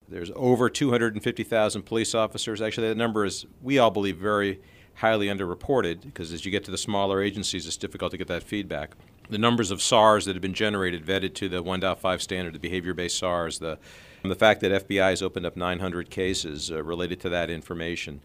There's over 250,000 police officers. Actually, that number is, we all believe, very highly underreported, because as you get to the smaller agencies, it's difficult to get that feedback. The numbers of SARs that have been generated, vetted to the 1.5 standard, the behavior-based SARs, the fact that FBI has opened up 900 cases related to that information.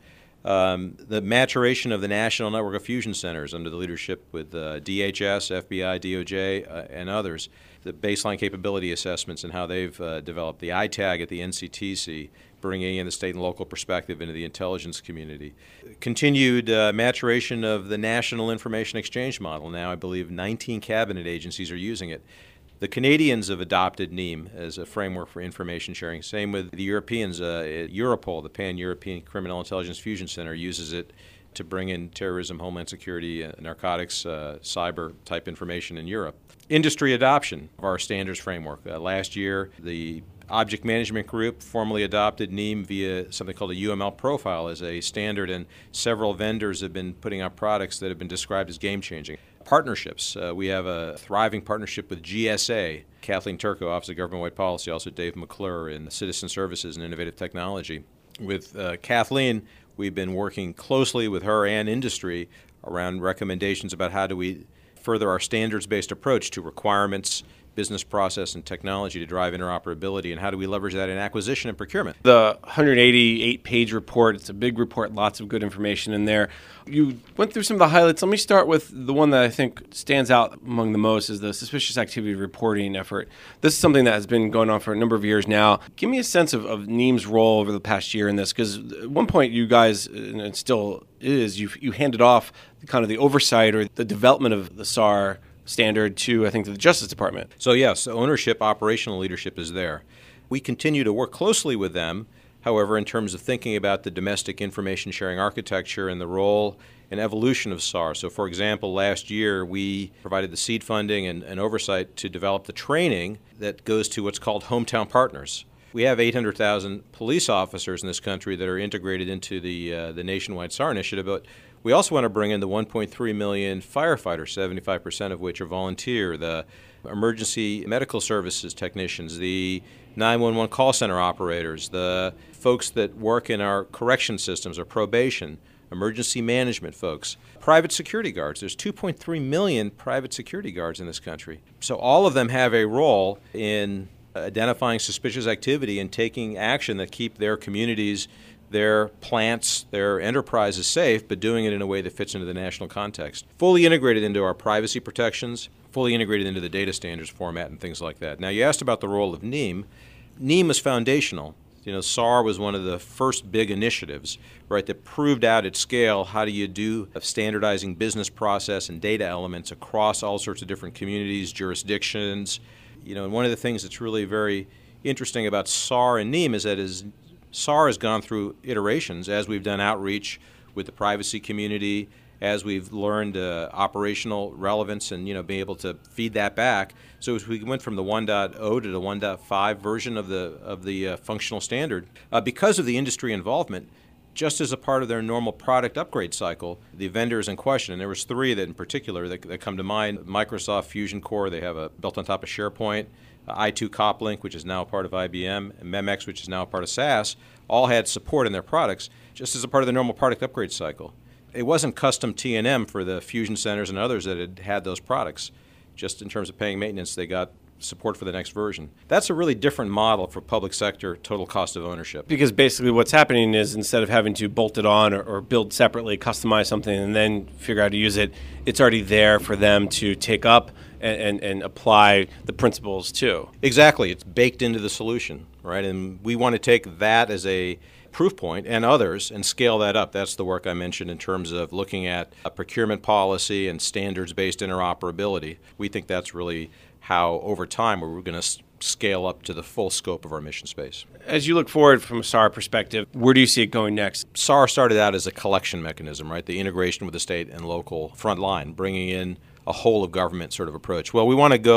The maturation of the National Network of Fusion Centers under the leadership with DHS, FBI, DOJ, and others, the baseline capability assessments and how they've developed, the ITAG at the NCTC, bringing in the state and local perspective into the intelligence community. Continued maturation of the National Information Exchange model. Now I believe 19 cabinet agencies are using it. The Canadians have adopted NEAM as a framework for information sharing. Same with the Europeans. Europol, the Pan-European Criminal Intelligence Fusion Center, uses it to bring in terrorism, homeland security, narcotics, cyber-type information in Europe. Industry adoption of our standards framework. Last year, the Object Management Group formally adopted NEAM via something called a UML profile as a standard, and several vendors have been putting out products that have been described as game-changing. Partnerships. We have a thriving partnership with GSA, Kathleen Turco, Office of Government-Wide Policy, also Dave McClure in Citizen Services and Innovative Technology. With Kathleen, we've been working closely with her and industry around recommendations about how do we further our standards-based approach to requirements, business process, and technology to drive interoperability, and how do we leverage that in acquisition and procurement. The 188-page report, it's a big report, lots of good information in there. You went through some of the highlights. Let me start with the one that I think stands out among the most is the suspicious activity reporting effort. This is something that has been going on for a number of years now. Give me a sense of NEAM's role over the past year in this, because at one point you guys, and it still is, you handed off kind of the oversight or the development of the SAR standard to, I think, the Justice Department. So yes, ownership, operational leadership is there. We continue to work closely with them, however, in terms of thinking about the domestic information sharing architecture and the role and evolution of SAR. So for example, last year we provided the seed funding and oversight to develop the training that goes to what's called hometown partners. We have 800,000 police officers in this country that are integrated into the nationwide SAR initiative, but we also want to bring in the 1.3 million firefighters, 75% of which are volunteer, the emergency medical services technicians, the 911 call center operators, the folks that work in our correction systems or probation, emergency management folks, private security guards. There's 2.3 million private security guards in this country. So all of them have a role in identifying suspicious activity and taking action that keep their communities, their plants, their enterprises safe, but doing it in a way that fits into the national context. Fully integrated into our privacy protections, fully integrated into the data standards format and things like that. Now, you asked about the role of NEAM. NEAM is foundational. You know, SAR was one of the first big initiatives, right, that proved out at scale how do you do standardizing business process and data elements across all sorts of different communities, jurisdictions. You know, and one of the things that's really very interesting about SAR and NEAM is that SAR has gone through iterations as we've done outreach with the privacy community, as we've learned operational relevance and, being able to feed that back. So as we went from the 1.0 to the 1.5 version of the functional standard, because of the industry involvement, just as a part of their normal product upgrade cycle, the vendors in question, and there was three that in particular that come to mind: Microsoft Fusion Core, they have built on top of SharePoint, i2 CopLink, which is now a part of IBM, and Memex, which is now a part of SAS, all had support in their products, just as a part of the normal product upgrade cycle. It wasn't custom T&M for the Fusion Centers and others that had those products. Just in terms of paying maintenance, they got support for the next version. That's a really different model for public sector total cost of ownership. Because basically what's happening is instead of having to bolt it on or build separately, customize something, and then figure out how to use it, it's already there for them to take up and apply the principles to. Exactly. It's baked into the solution, right? And we want to take that as a proof point and others and scale that up. That's the work I mentioned in terms of looking at a procurement policy and standards-based interoperability. We think that's really how, over time, we're going to scale up to the full scope of our mission space. As you look forward from a SAR perspective, where do you see it going next? SAR started out as a collection mechanism, right? The integration with the state and local front line, bringing in a whole of government sort of approach. Well, we want to go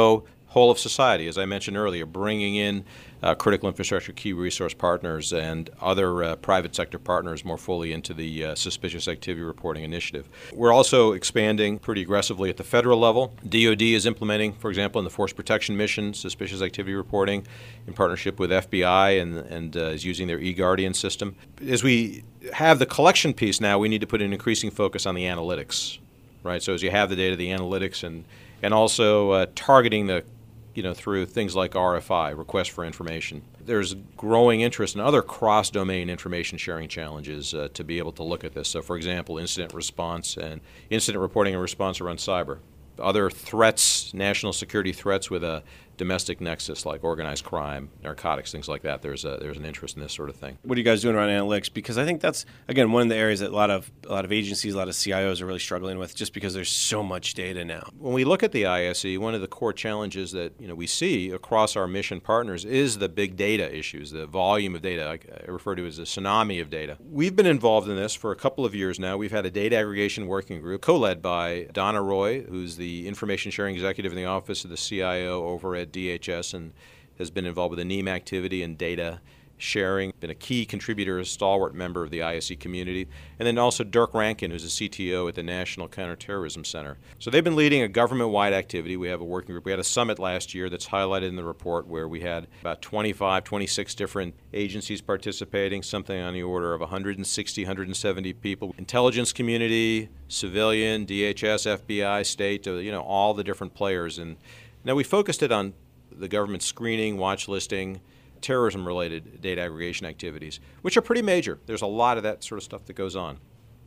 whole of society, as I mentioned earlier, bringing in critical infrastructure key resource partners and other private sector partners more fully into the suspicious activity reporting initiative. We're also expanding pretty aggressively at the federal level. DoD is implementing, for example, in the Force Protection Mission, suspicious activity reporting in partnership with FBI and is using their eGuardian system. As we have the collection piece now, we need to put an increasing focus on the analytics, right? So as you have the data, the analytics, and also targeting through things like RFI, request for information. There's growing interest in other cross-domain information sharing challenges to be able to look at this. So, for example, incident response and incident reporting and response around cyber. Other threats, national security threats with a domestic nexus like organized crime, narcotics, things like that. There's an interest in this sort of thing. What are you guys doing around analytics? Because I think that's, again, one of the areas that a lot of agencies, a lot of CIOs are really struggling with, just because there's so much data now. When we look at the ISE, one of the core challenges that we see across our mission partners is the big data issues, the volume of data. I refer to it as a tsunami of data. We've been involved in this for a couple of years now. We've had a data aggregation working group co-led by Donna Roy, who's the information sharing executive in the office of the CIO over at DHS and has been involved with the NEAM activity and data sharing, been a key contributor, a stalwart member of the ISE community, and then also Dirk Rankin, who's a CTO at the National Counterterrorism Center. So they've been leading a government-wide activity. We have a working group. We had a summit last year that's highlighted in the report where we had about 25, 26 different agencies participating, something on the order of 160, 170 people. Intelligence community, civilian, DHS, FBI, state, all the different players. And now we focused it on the government screening, watch listing, terrorism-related data aggregation activities, which are pretty major. There's a lot of that sort of stuff that goes on.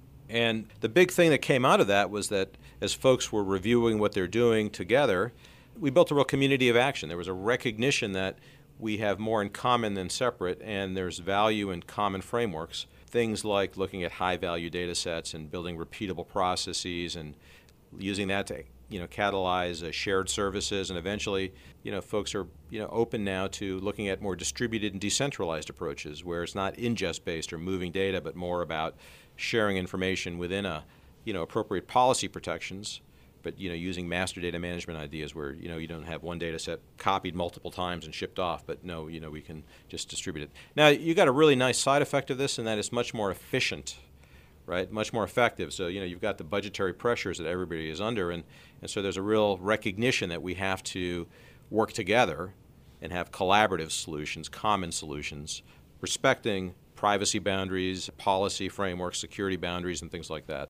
And the big thing that came out of that was that as folks were reviewing what they're doing together, we built a real community of action. There was a recognition that we have more in common than separate, and there's value in common frameworks. Things like looking at high-value data sets and building repeatable processes and using that to catalyze shared services, and eventually, folks are, open now to looking at more distributed and decentralized approaches where it's not ingest-based or moving data, but more about sharing information within appropriate policy protections, but, using master data management ideas where, you don't have one data set copied multiple times and shipped off, but no, we can just distribute it. Now, you got a really nice side effect of this, and that it's much more efficient, right? Much more effective. So, you've got the budgetary pressures that everybody is under, and so there's a real recognition that we have to work together and have collaborative solutions, common solutions, respecting privacy boundaries, policy frameworks, security boundaries, and things like that.